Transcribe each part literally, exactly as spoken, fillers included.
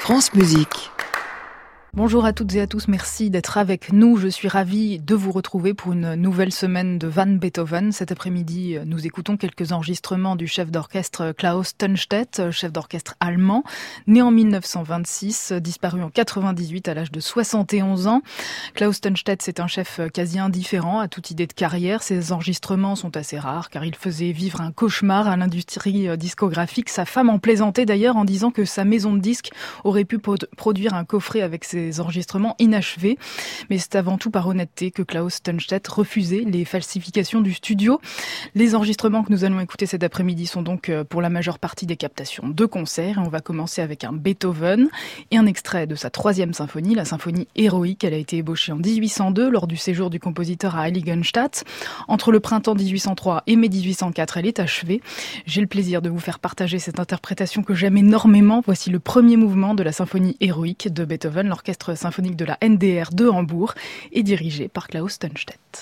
France Musique. Bonjour à toutes et à tous, merci d'être avec nous. Je suis ravie de vous retrouver pour une nouvelle semaine de Van Beethoven. Cet après-midi, nous écoutons quelques enregistrements du chef d'orchestre Klaus Tunstedt, chef d'orchestre allemand, né en mille neuf cent vingt-six, disparu en quatre-vingt-dix-huit à l'âge de soixante et onze ans. Klaus Tunstedt, c'est un chef quasi indifférent à toute idée de carrière. Ses enregistrements sont assez rares car il faisait vivre un cauchemar à l'industrie discographique. Sa femme en plaisantait d'ailleurs en disant que sa maison de disques aurait pu produire un coffret avec ses enregistrements inachevés. Mais c'est avant tout par honnêteté que Klaus Tunstedt refusait les falsifications du studio. Les enregistrements que nous allons écouter cet après-midi sont donc pour la majeure partie des captations de concerts. Et on va commencer avec un Beethoven et un extrait de sa troisième symphonie, la symphonie héroïque. Elle a été ébauchée en dix-huit cent deux lors du séjour du compositeur à Heiligenstadt. Entre le printemps dix-huit cent trois et mai dix-huit cent quatre, elle est achevée. J'ai le plaisir de vous faire partager cette interprétation que j'aime énormément. Voici le premier mouvement de la symphonie héroïque de Beethoven. L'orchestre symphonique de la N D R de Hambourg est dirigé par Klaus Tunstedt.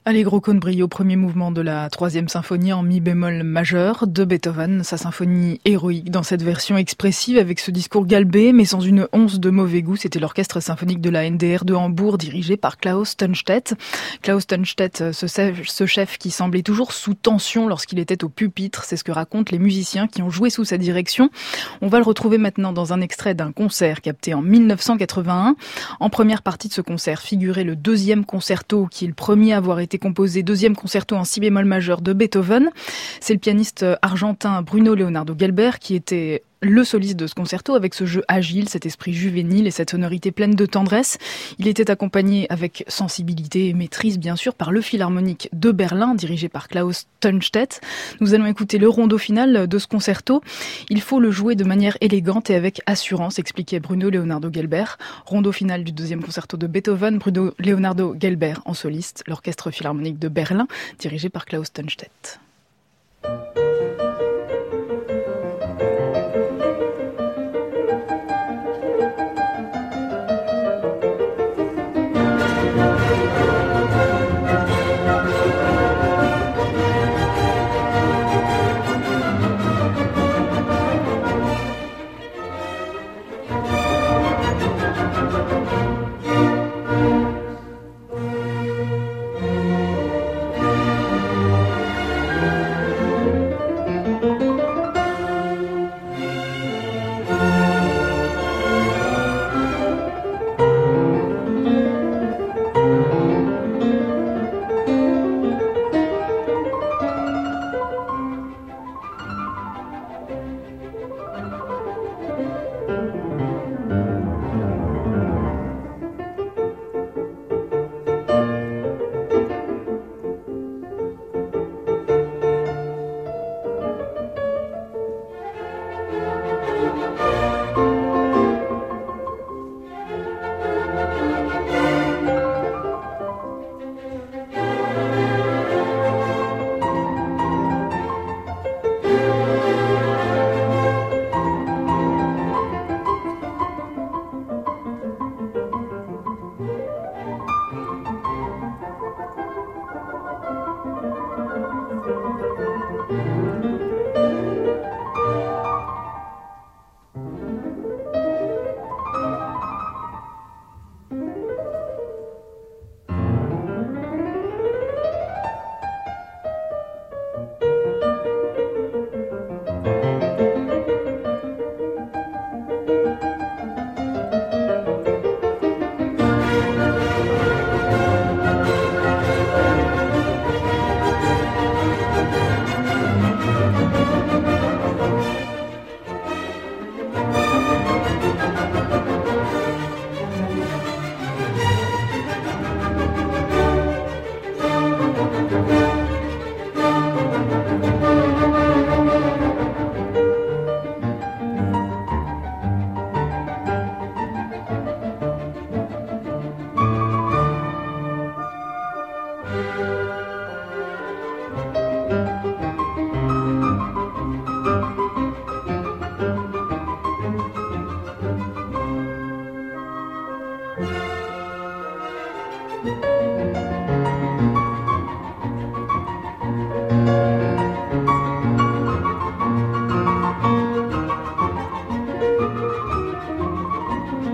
Allegro con brio, premier mouvement de la troisième symphonie en mi bémol majeur de Beethoven, sa symphonie héroïque dans cette version expressive avec ce discours galbé mais sans une once de mauvais goût. C'était l'orchestre symphonique de la N D R de Hambourg dirigé par Klaus Tunstedt. Klaus Tunstedt, ce chef, ce chef qui semblait toujours sous tension lorsqu'il était au pupitre, c'est ce que racontent les musiciens qui ont joué sous sa direction. On va le retrouver maintenant dans un extrait d'un concert capté en mille neuf cent quatre-vingt-un. En première partie de ce concert figurait le deuxième concerto qui est le premier à avoir été composé, deuxième concerto en si bémol majeur de Beethoven. C'est le pianiste argentin Bruno Leonardo Gelber qui était le soliste de ce concerto avec ce jeu agile, cet esprit juvénile et cette sonorité pleine de tendresse. Il était accompagné avec sensibilité et maîtrise bien sûr par le Philharmonique de Berlin dirigé par Klaus Tunstedt. Nous allons écouter le rondo final de ce concerto. Il faut le jouer de manière élégante et avec assurance, expliquait Bruno Leonardo Gelber. Rondo final du deuxième concerto de Beethoven, Bruno Leonardo Gelber en soliste, l'orchestre Philharmonique de Berlin dirigé par Klaus Tunstedt.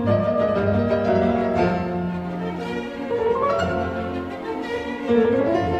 Thank you.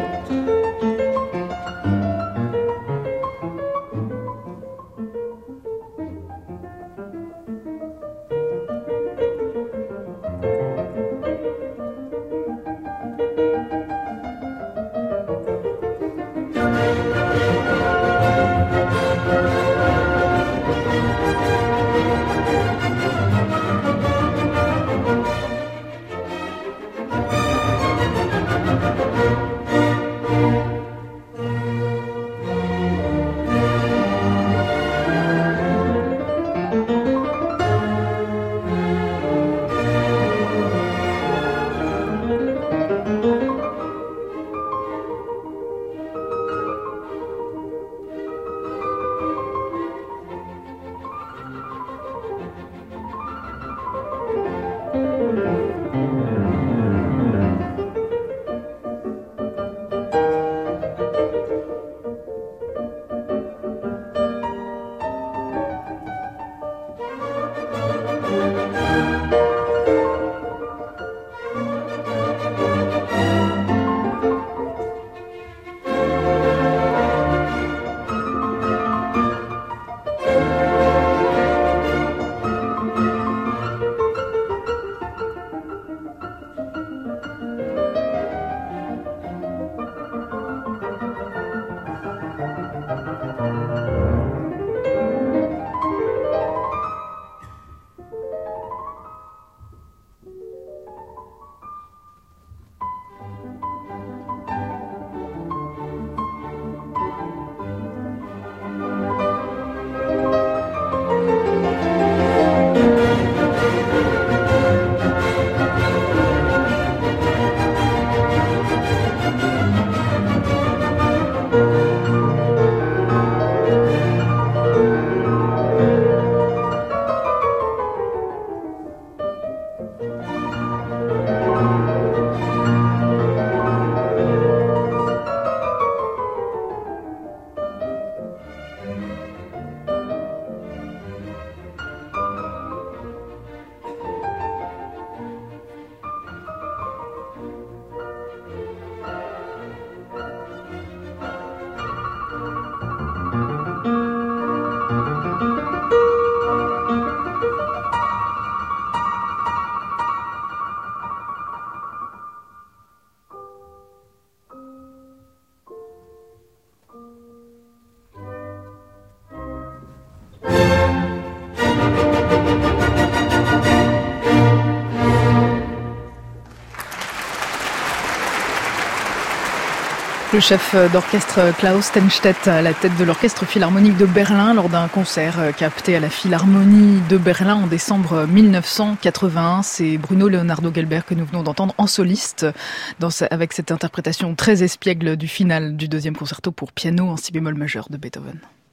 Le chef d'orchestre Klaus Tennstedt à la tête de l'Orchestre Philharmonique de Berlin lors d'un concert capté à la Philharmonie de Berlin en décembre mille neuf cent quatre-vingt-un. C'est Bruno Leonardo Gelber que nous venons d'entendre en soliste dans sa, avec cette interprétation très espiègle du final du deuxième concerto pour piano en si bémol majeur de Beethoven.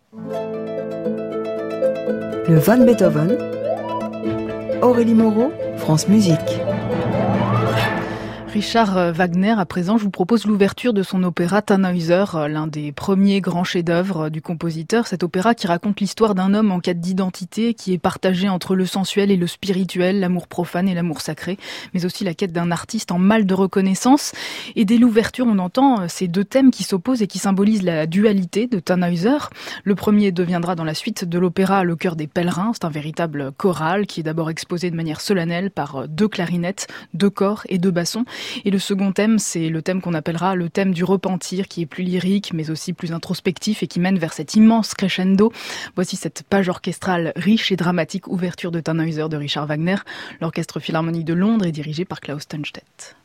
Le Van Beethoven, Aurélie Moreau, France Musique. Richard Wagner, à présent, je vous propose l'ouverture de son opéra Tannhäuser, l'un des premiers grands chefs-d'œuvre du compositeur. Cet opéra qui raconte l'histoire d'un homme en quête d'identité, qui est partagé entre le sensuel et le spirituel, l'amour profane et l'amour sacré, mais aussi la quête d'un artiste en mal de reconnaissance. Et dès l'ouverture, on entend ces deux thèmes qui s'opposent et qui symbolisent la dualité de Tannhäuser. Le premier deviendra dans la suite de l'opéra le chœur des pèlerins. C'est un véritable choral qui est d'abord exposé de manière solennelle par deux clarinettes, deux corps et deux bassons. Et le second thème, c'est le thème qu'on appellera le thème du repentir, qui est plus lyrique, mais aussi plus introspectif et qui mène vers cet immense crescendo. Voici cette page orchestrale riche et dramatique, ouverture de Tannhäuser de Richard Wagner. L'Orchestre Philharmonique de Londres est dirigé par Klaus Tennstedt.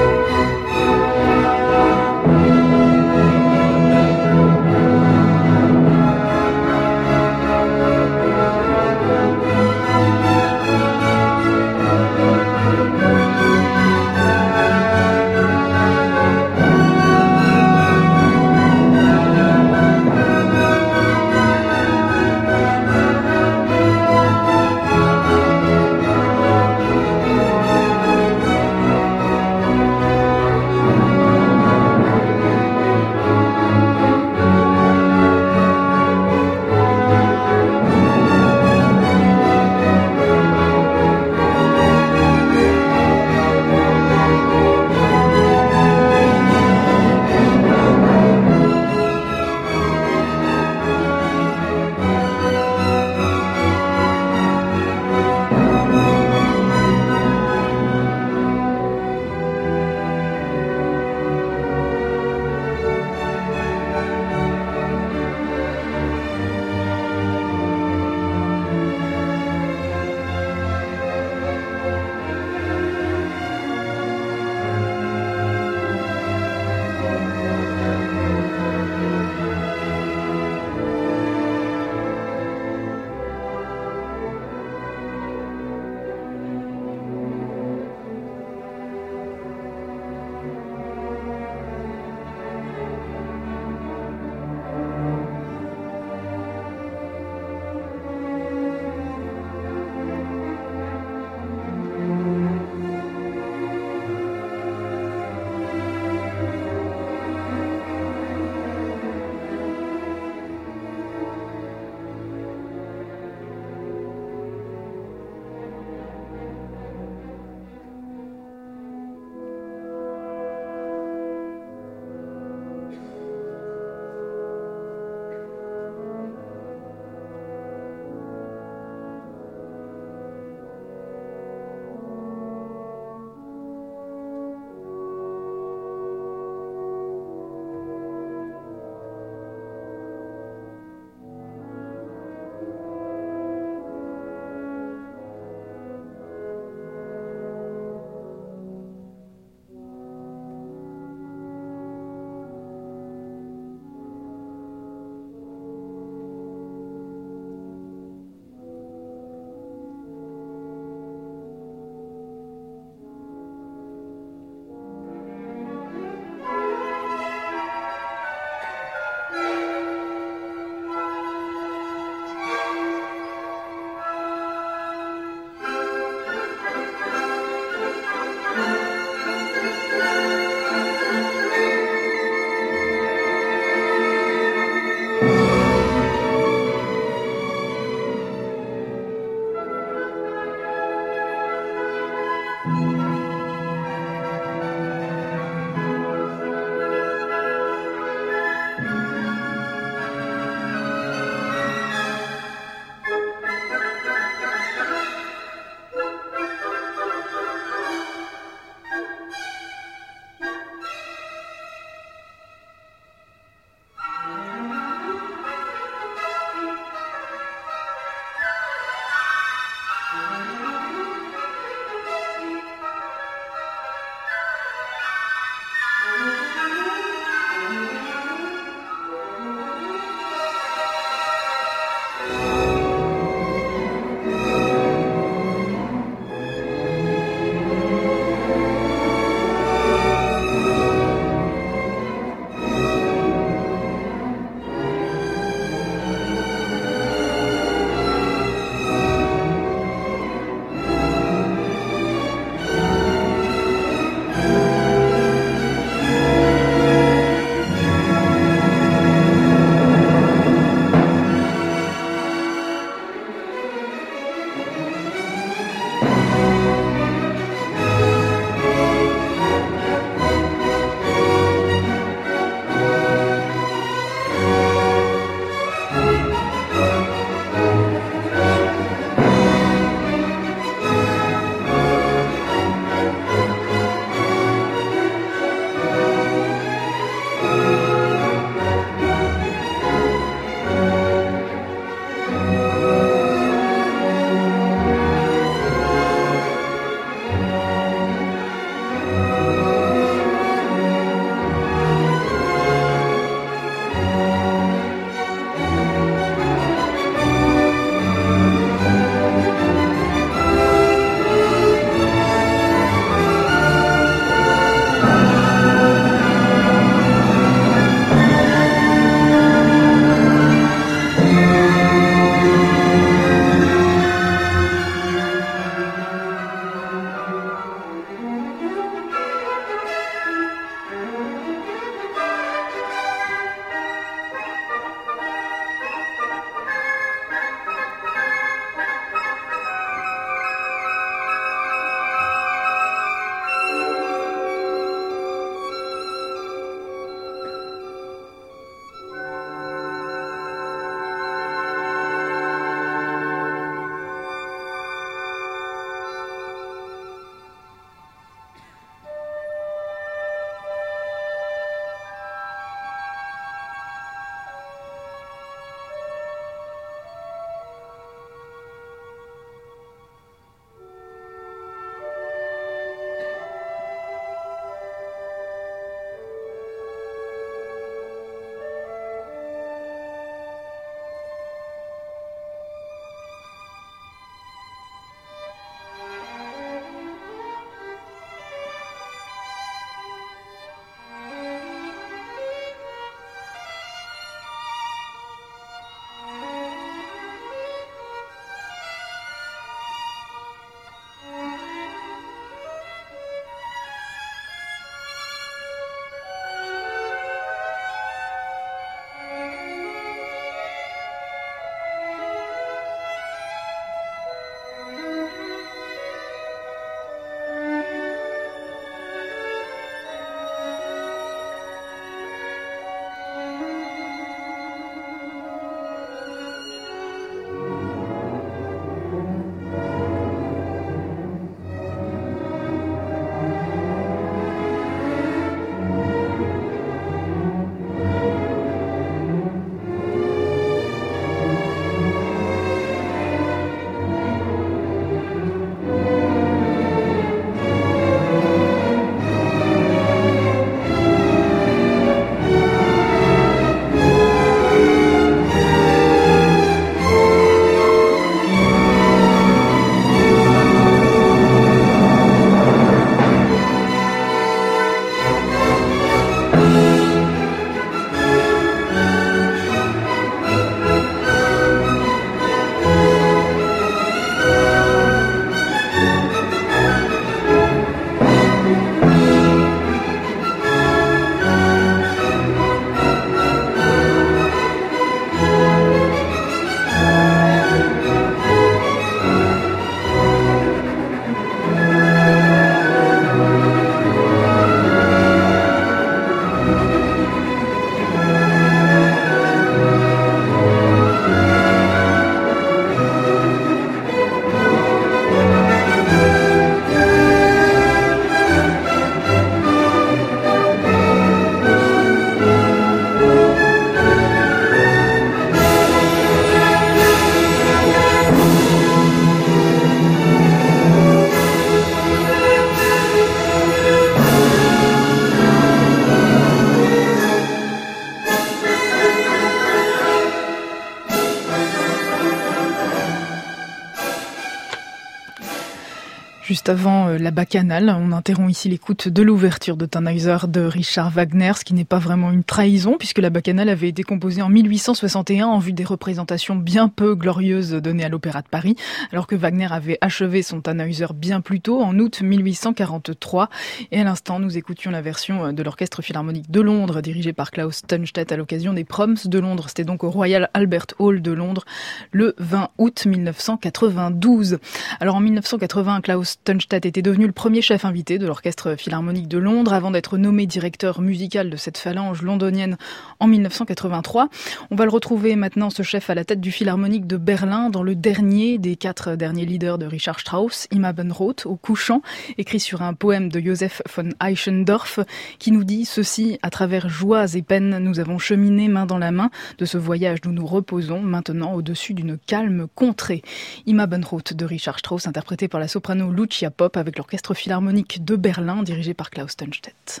Juste avant euh, la bacchanale, on interrompt ici l'écoute de l'ouverture de Tannhäuser de Richard Wagner, ce qui n'est pas vraiment une trahison puisque la bacchanale avait été composée en mille huit cent soixante et un en vue des représentations bien peu glorieuses données à l'Opéra de Paris, alors que Wagner avait achevé son Tannhäuser bien plus tôt, en août mille huit cent quarante-trois. Et à l'instant, nous écoutions la version de l'Orchestre Philharmonique de Londres, dirigé par Klaus Tunstedt à l'occasion des Proms de Londres. C'était donc au Royal Albert Hall de Londres le vingt août mille neuf cent quatre-vingt-douze. Alors en mille neuf cent quatre-vingts, Klaus Tunstedt était devenu le premier chef invité de l'Orchestre Philharmonique de Londres avant d'être nommé directeur musical de cette phalange londonienne en mille neuf cent quatre-vingt-trois. On va le retrouver maintenant, ce chef, à la tête du Philharmonique de Berlin, dans le dernier des quatre derniers leaders de Richard Strauss, Im Abendrot, au couchant, écrit sur un poème de Joseph von Eichendorff, qui nous dit ceci: à travers joies et peines, nous avons cheminé main dans la main de ce voyage où nous reposons maintenant au-dessus d'une calme contrée. Im Abendrot de Richard Strauss, interprété par la soprano Lucia Popp avec l'Orchestre Philharmonique de Berlin, dirigé par Klaus Tunstedt.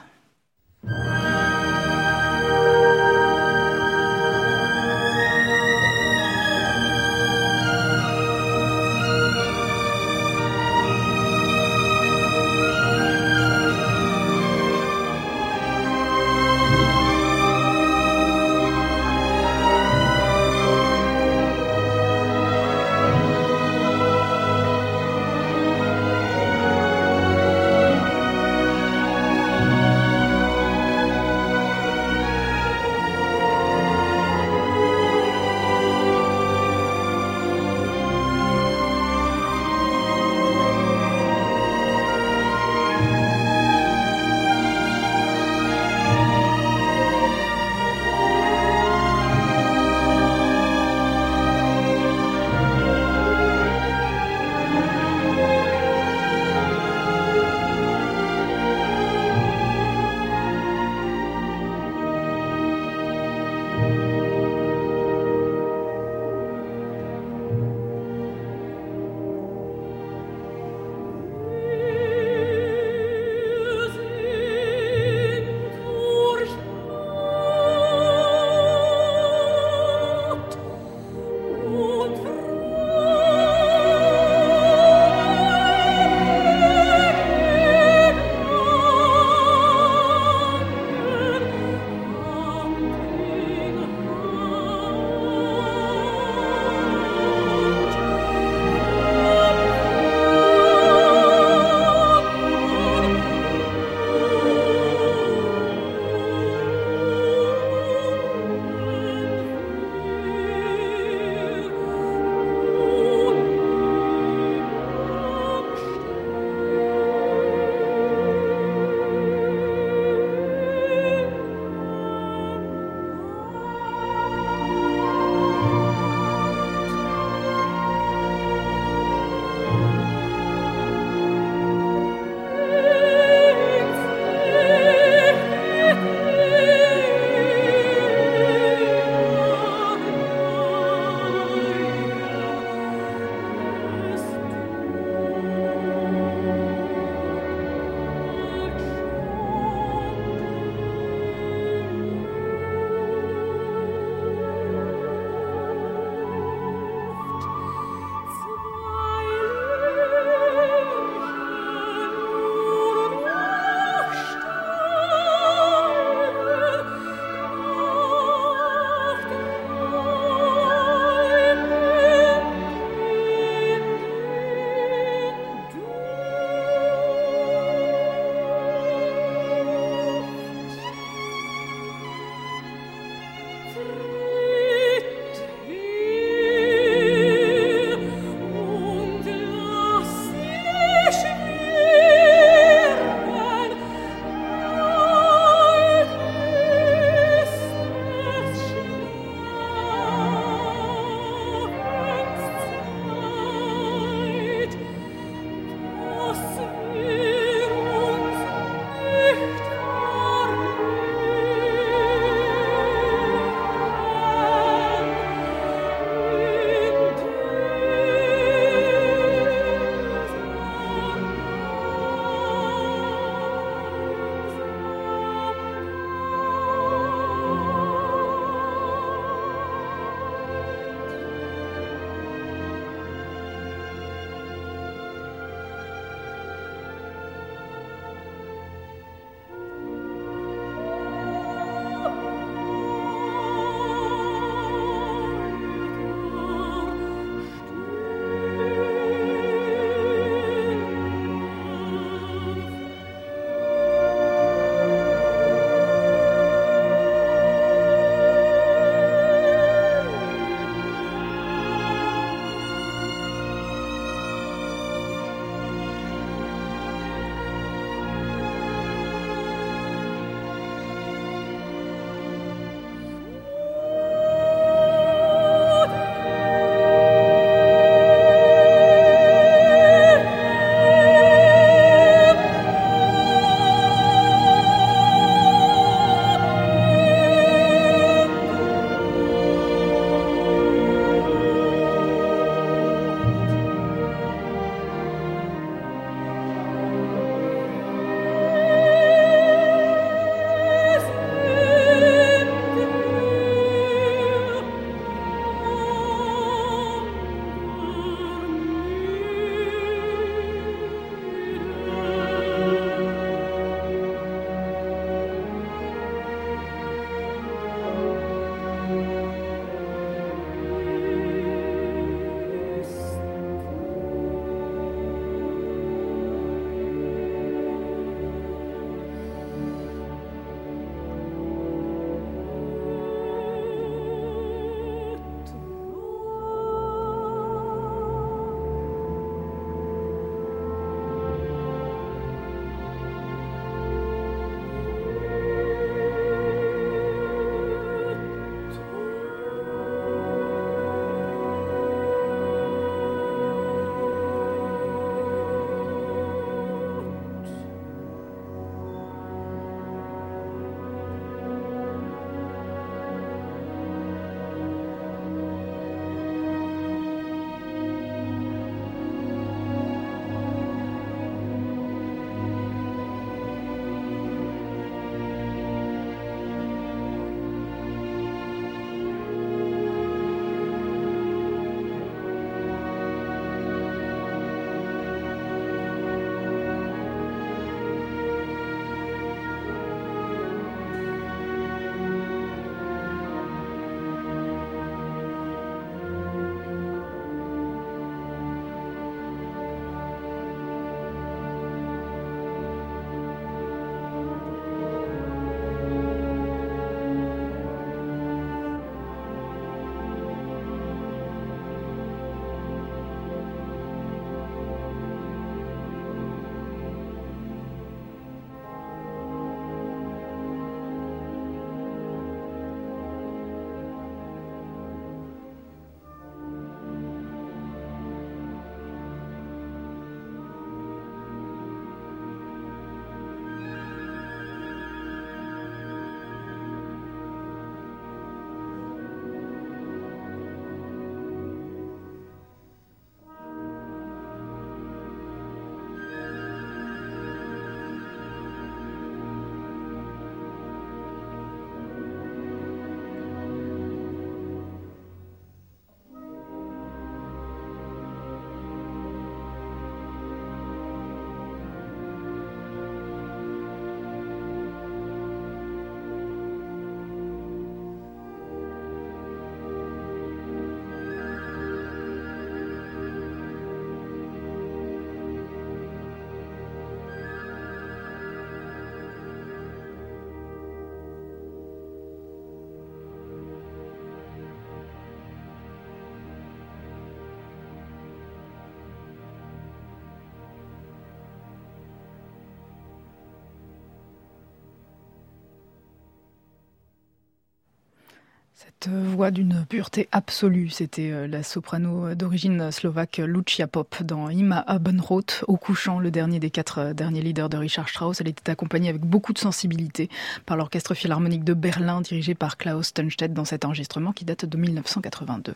Cette voix d'une pureté absolue, c'était la soprano d'origine slovaque Lucia Pop dans Ima Abendroth, Au couchant, le dernier des quatre derniers leaders de Richard Strauss. Elle était accompagnée avec beaucoup de sensibilité par l'Orchestre Philharmonique de Berlin, dirigé par Klaus Tunstedt dans cet enregistrement qui date de mille neuf cent quatre-vingt-deux.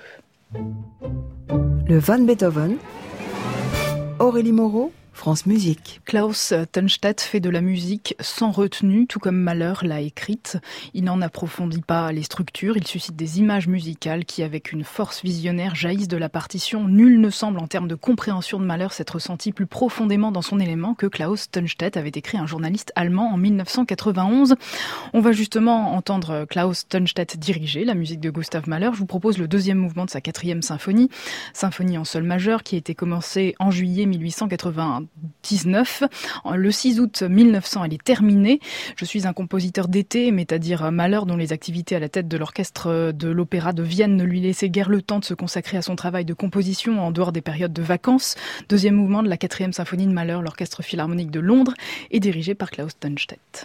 Le Van Beethoven, Aurélie Moreau, France Musique. Klaus Tunstedt fait de la musique sans retenue, tout comme Mahler l'a écrite. Il n'en approfondit pas les structures, il suscite des images musicales qui, avec une force visionnaire, jaillissent de la partition. Nul ne semble, en termes de compréhension de Mahler, s'être ressenti plus profondément dans son élément que Klaus Tunstedt, avait écrit un journaliste allemand en mille neuf cent quatre-vingt-onze. On va justement entendre Klaus Tunstedt diriger la musique de Gustav Mahler. Je vous propose le deuxième mouvement de sa quatrième symphonie, symphonie en sol majeur, qui a été commencée en juillet mille huit cent quatre-vingt-dix-neuf. Le six août mille neuf cents, elle est terminée. Je suis un compositeur d'été, mais c'est-à-dire Mahler, dont les activités à la tête de l'orchestre de l'Opéra de Vienne ne lui laissaient guère le temps de se consacrer à son travail de composition en dehors des périodes de vacances. Deuxième mouvement de la quatrième symphonie de Mahler, l'Orchestre Philharmonique de Londres, est dirigé par Klaus Tunstedt.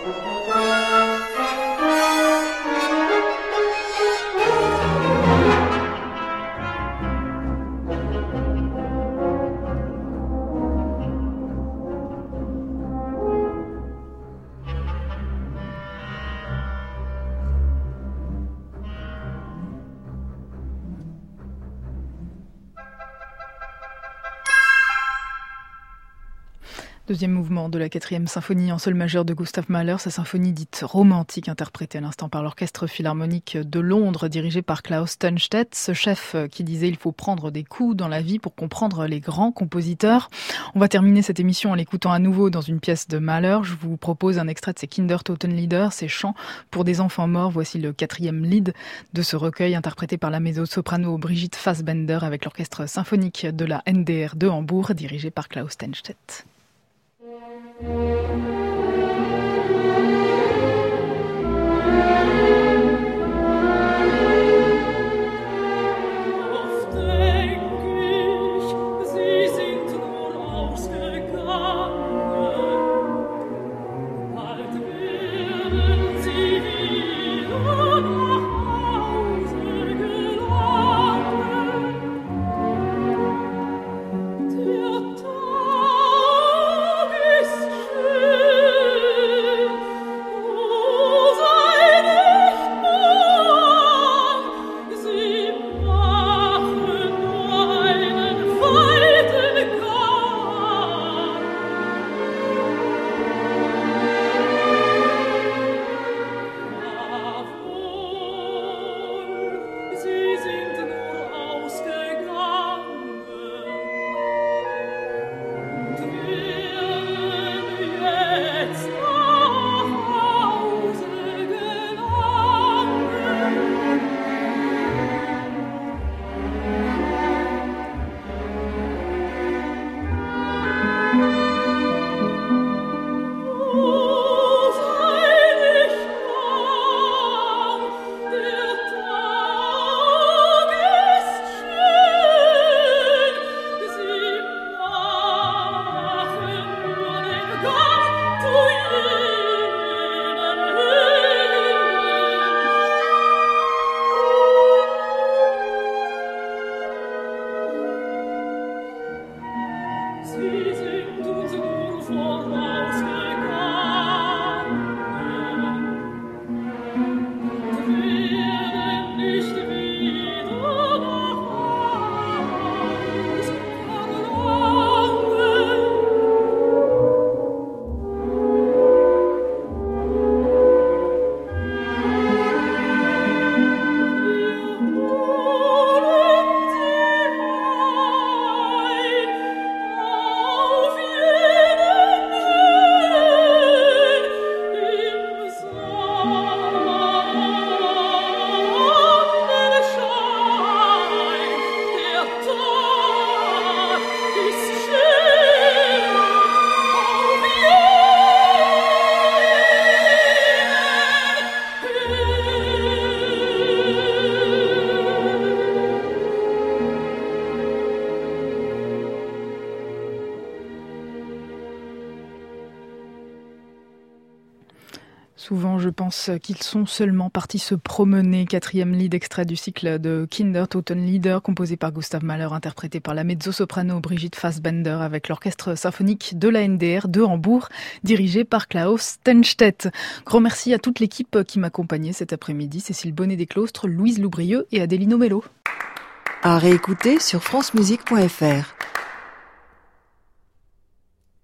Deuxième mouvement de la quatrième symphonie en sol majeur de Gustav Mahler, sa symphonie dite romantique, interprétée à l'instant par l'Orchestre Philharmonique de Londres, dirigé par Klaus Tunstedt, ce chef qui disait il faut prendre des coups dans la vie pour comprendre les grands compositeurs. On va terminer cette émission en l'écoutant à nouveau dans une pièce de Mahler. Je vous propose un extrait de ses Kindertotenlieder, ses chants pour des enfants morts. Voici le quatrième lied de ce recueil, interprété par la mezzo-soprano Brigitte Fassbender avec l'Orchestre symphonique de la N D R de Hambourg, dirigé par Klaus Tunstedt. Souvent, je pense qu'ils sont seulement partis se promener. Quatrième lied extrait du cycle de Kindertotenlieder, composé par Gustav Mahler, interprété par la mezzo-soprano Brigitte Fassbender avec l'Orchestre symphonique de la N D R de Hambourg, dirigé par Klaus Tunstedt. Grand merci à toute l'équipe qui m'accompagnait cet après-midi. Cécile Bonnet-Desclostres, Louise Loubrieux et Adélino Mello. À réécouter sur francemusique point f r.